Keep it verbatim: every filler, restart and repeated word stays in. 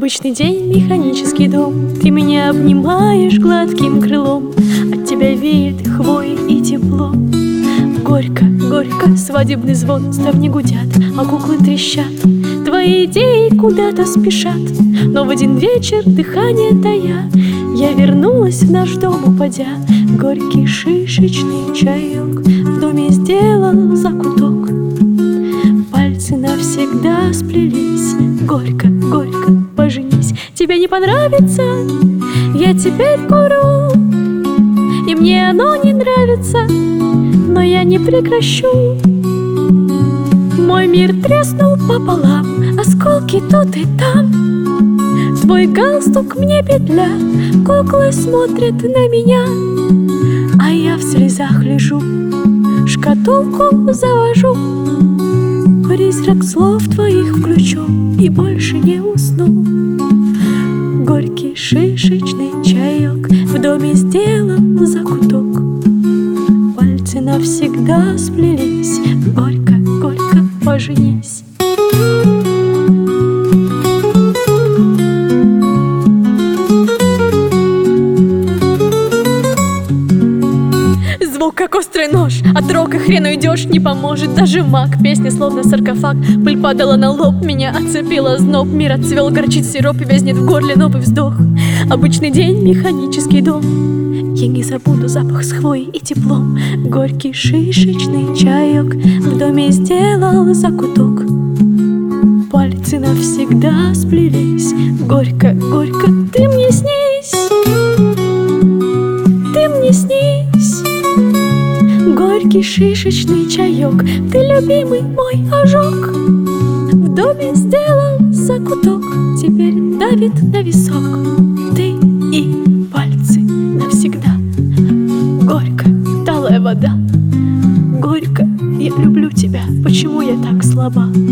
Обычный день, механический дом. Ты меня обнимаешь гладким крылом, от тебя веет хвоей и тепло. Горько, горько, свадебный звон, ставни гудят, а куклы трещат. Твои идеи куда-то спешат, но в один вечер, дыхание тая, я вернулась в наш дом, упадя. Горький шишечный чаек в доме сделал закуток. Пальцы навсегда сплелись. Горько, горько, поженись. Тебе не понравится, я теперь курю, и мне оно не нравится, но я не прекращу. Мой мир треснул пополам, осколки тут и там. Твой галстук мне петля, куклы смотрят на меня, а я в слезах лежу, шкатулку завожу. Призрак слов твоих включу и больше не усну. Горький шишечный чаек в доме сделал закуток. Пальцы навсегда сплелись. Горько, горько, поженись. Звук, как острый нож, от рока хрен уйдешь, не поможет даже маг. Песня словно саркофаг, пыль падала на лоб, меня оцепила зноб. Мир отцвел, горчит сироп и вязнет в горле новый вздох. Обычный день, механический дом. Я не забуду запах с хвоей и теплом. Горький шишечный чаек в доме сделал закуток. Пальцы навсегда сплелись. Горько, горько, ты мне снись, ты мне снись. Горький шишечный чаек, ты любимый мой ожог. В доме сделал закуток, теперь давит на висок. Ты и пальцы навсегда. Горько, талая вода. Горько, я люблю тебя, почему я так слаба?